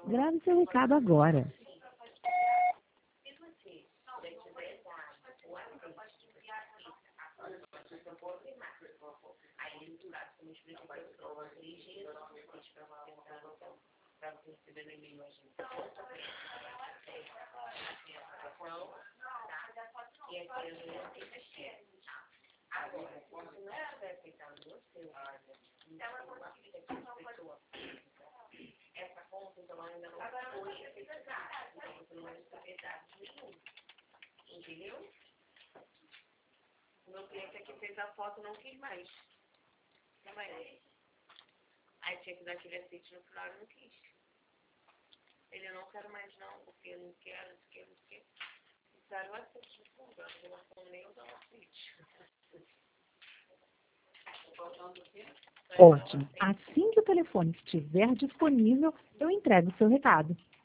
Grave seu recado agora. Entendeu? O meu cliente aqui fez a foto, não quis mais. Também. Aí tinha que dar aquele aceite no final, ele não quis. Ele não quero mais não, porque eu não quero, não quero, não quero. Precisaram o aceite no fundo, eu não vou nem usar o aceite. Ótimo. Assim que o telefone estiver disponível, eu entrego o seu recado.